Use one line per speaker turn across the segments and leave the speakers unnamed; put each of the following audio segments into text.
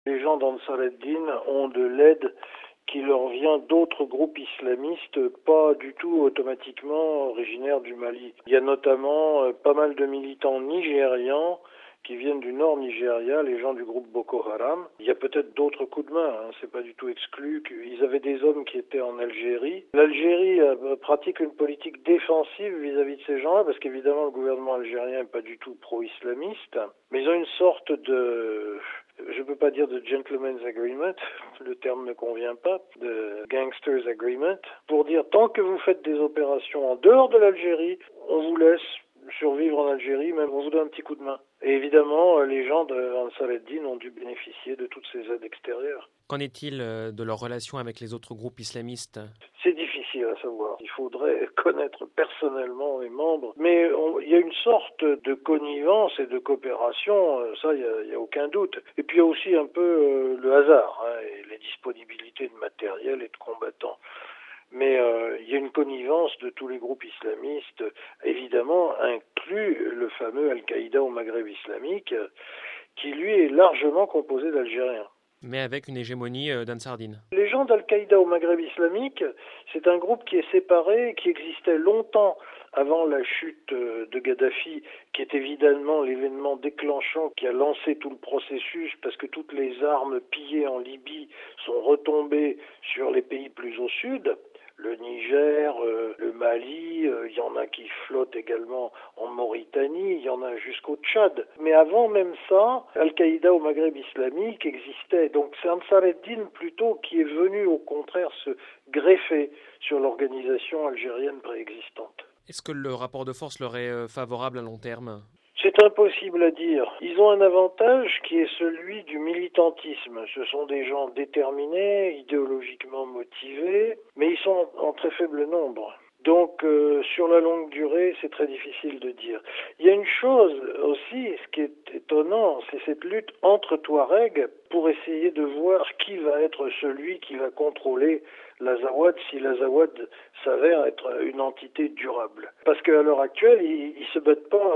Les gens d'Ansar ad-Din ont de l'aide qui leur vient d'autres groupes islamistes, pas du tout automatiquement originaires du Mali. Il y a notamment pas mal de militants nigérians qui viennent du nord Nigeria, les gens du groupe Boko Haram. Il y a peut-être d'autres coups de main, c'est pas du tout exclu. Ils avaient des hommes qui étaient en Algérie. L'Algérie pratique une politique défensive vis-à-vis de ces gens-là, parce qu'évidemment le gouvernement algérien n'est pas du tout pro-islamiste, mais ils ont une sorte de... Je ne peux pas dire de gentleman's agreement, le terme ne convient pas, de gangsters agreement, pour dire tant que vous faites des opérations en dehors de l'Algérie, on vous laisse survivre en Algérie, même on vous donne un petit coup de main. Et évidemment, les gens d'Ansar ad-Din ont dû bénéficier de toutes ces aides extérieures.
Qu'en est-il de leur relation avec les autres groupes islamistes ?
C'est difficile à savoir. Il faudrait connaître personnellement les membres. Mais il y a une sorte de connivence et de coopération, ça, il y a aucun doute. Et puis il y a aussi un peu le hasard, et les disponibilités de matériel et de combattants. Mais il y a une connivence de tous les groupes islamistes, évidemment inclus le fameux Al-Qaïda au Maghreb islamique, qui lui est largement composé d'Algériens.
Mais avec une hégémonie d'Ansar ad-Din.
Les gens d'Al-Qaïda au Maghreb islamique, c'est un groupe qui est séparé, qui existait longtemps avant la chute de Kadhafi, qui est évidemment l'événement déclenchant qui a lancé tout le processus, parce que toutes les armes pillées en Libye sont retombées sur les pays plus au sud. Le Niger, le Mali, il y en a qui flottent également en Mauritanie, il y en a jusqu'au Tchad. Mais avant même ça, Al-Qaïda au Maghreb islamique existait. Donc c'est Ansar ad-Din plutôt qui est venu au contraire se greffer sur l'organisation algérienne préexistante.
Est-ce que le rapport de force leur est favorable à long terme ?
C'est impossible à dire. Ils ont un avantage qui est celui du militantisme. Ce sont des gens déterminés, idéologiquement motivés, mais ils sont en très faible nombre. Donc, sur la longue durée, c'est très difficile de dire. Il y a une chose aussi, ce qui est étonnant, c'est cette lutte entre Touaregs pour essayer de voir qui va être celui qui va contrôler l'Azawad si l'Azawad s'avère être une entité durable. Parce qu'à l'heure actuelle, ils se battent pas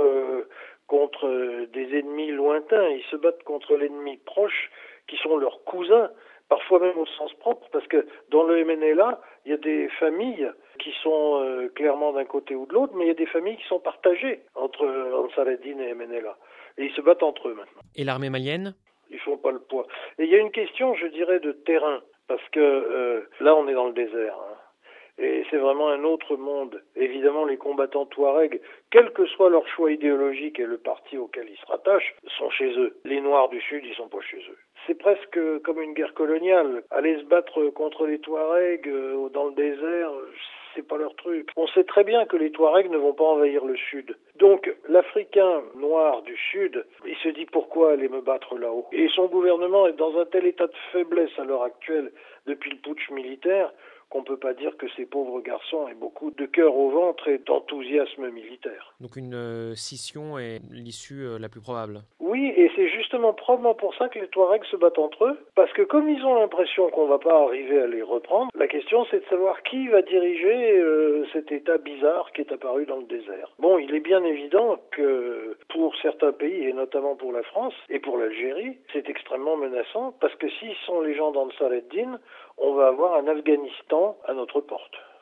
contre des ennemis lointains, ils se battent contre l'ennemi proche qui sont leurs cousins, parfois même au sens propre, parce que dans le MNLA, il y a des familles qui sont clairement d'un côté ou de l'autre, mais il y a des familles qui sont partagées entre Ansar ad-Din et MNLA. Et ils se battent entre eux maintenant.
Et l'armée malienne ?
Ils font pas le poids. Et il y a une question, je dirais, de terrain, parce que là, on est dans le désert. Et c'est vraiment un autre monde. Évidemment, les combattants Touaregs, quel que soit leur choix idéologique et le parti auquel ils se rattachent, sont chez eux. Les Noirs du Sud, ils sont pas chez eux. C'est presque comme une guerre coloniale. Aller se battre contre les Touaregs dans le désert, c'est pas leur truc. On sait très bien que les Touaregs ne vont pas envahir le Sud. Donc, l'Africain noir du Sud, il se dit pourquoi aller me battre là-haut. Et son gouvernement est dans un tel état de faiblesse à l'heure actuelle, depuis le putsch militaire, qu'on ne peut pas dire que ces pauvres garçons aient beaucoup de cœur au ventre et d'enthousiasme militaire.
Donc une scission est l'issue la plus probable.
Oui, et c'est justement probablement pour ça que les Touaregs se battent entre eux, parce que comme ils ont l'impression qu'on ne va pas arriver à les reprendre, la question c'est de savoir qui va diriger cet état bizarre qui est apparu dans le désert. Bon, il est bien évident que pour certains pays, et notamment pour la France et pour l'Algérie, c'est extrêmement menaçant, parce que s'ils sont les gens d'Ansar ad-Din, on va avoir un Afghanistan à notre porte.